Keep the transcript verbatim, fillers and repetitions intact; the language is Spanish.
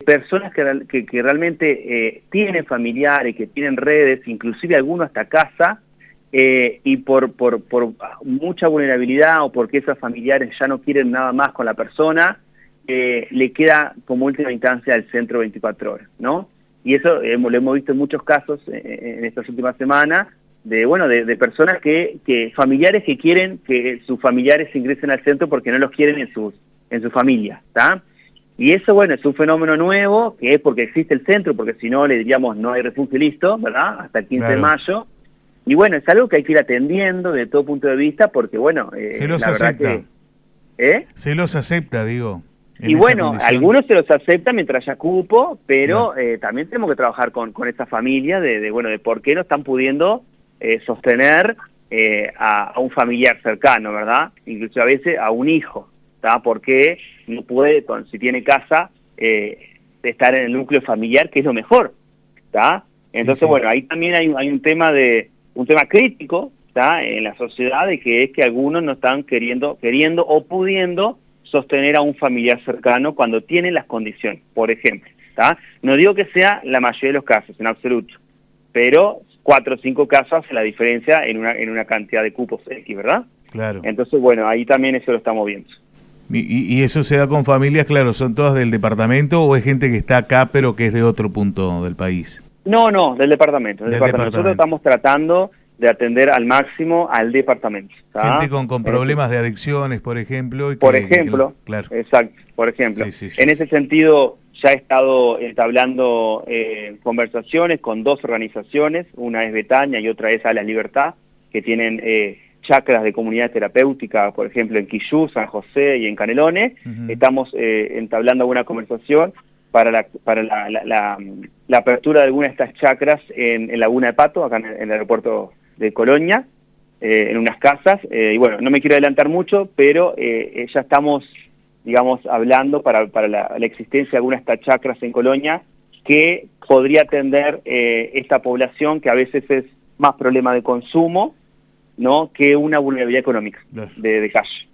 personas que, que, que realmente eh, tienen familiares, que tienen redes, inclusive algunos hasta casa, eh, y por, por, por mucha vulnerabilidad o porque esos familiares ya no quieren nada más con la persona, eh, le queda como última instancia el centro veinticuatro horas, ¿no? Y eso hemos, lo hemos visto en muchos casos eh, en estas últimas semanas, de bueno de, de personas que, que familiares que quieren que sus familiares ingresen al centro porque no los quieren en sus en su familia, ¿está? Y eso, bueno, es un fenómeno nuevo, que es porque existe el centro, porque si no le diríamos no hay refugio y listo, ¿verdad? Hasta el quince Claro. de mayo. Y bueno, es algo que hay que ir atendiendo de todo punto de vista, porque bueno, eh, Se los la verdad acepta. que... ¿eh? Se los acepta, digo. En Y esa bueno, condición. algunos se los aceptan mientras haya cupo, pero Claro. eh, también tenemos que trabajar con, con esa familia de, de, bueno, de por qué no están pudiendo eh, sostener eh, a, a un familiar cercano, ¿verdad? Incluso a veces a un hijo, ¿está? Porque no puede, con, si tiene casa, eh, estar en el núcleo familiar, que es lo mejor, ¿está? Entonces, Sí, sí. bueno, ahí también hay, hay un tema de un tema crítico, ¿está? En la sociedad, de que es que algunos no están queriendo, queriendo o pudiendo sostener a un familiar cercano cuando tienen las condiciones, por ejemplo, ¿está? No digo que sea la mayoría de los casos, en absoluto, pero cuatro o cinco casos hace la diferencia en una, en una cantidad de cupos X, ¿verdad? Claro. Entonces, bueno, ahí también eso lo estamos viendo. Y, y- y eso se da con familias, claro, ¿son todas del departamento o es gente que está acá pero que es de otro punto del país? No, no, del departamento, del Del departamento. Nosotros departamento. estamos tratando de atender al máximo al departamento, ¿está? Gente con, con En ese- problemas de adicciones, por ejemplo. Y Por que, que- ejemplo, claro. exacto, por ejemplo. Sí, sí, sí, En sí. ese sentido, ya he estado entablando eh, conversaciones con dos organizaciones, una es Betania y otra es Alas Libertad, que tienen eh, chacras de comunidad terapéutica, por ejemplo, en Quillú, San José y en Canelones. Ujú. Estamos eh, entablando alguna conversación para la, para la, la, la, la apertura de alguna de estas chacras en, en Laguna de Pato, acá en el, en el aeropuerto de Colonia, eh, en unas casas, eh, y bueno, no me quiero adelantar mucho, pero eh, ya estamos, digamos, hablando para, para la, la existencia de algunas de estas chacras en Colonia que podría atender eh, esta población que a veces es más problema de consumo, ¿no?, que una vulnerabilidad económica Claro. de, de calle.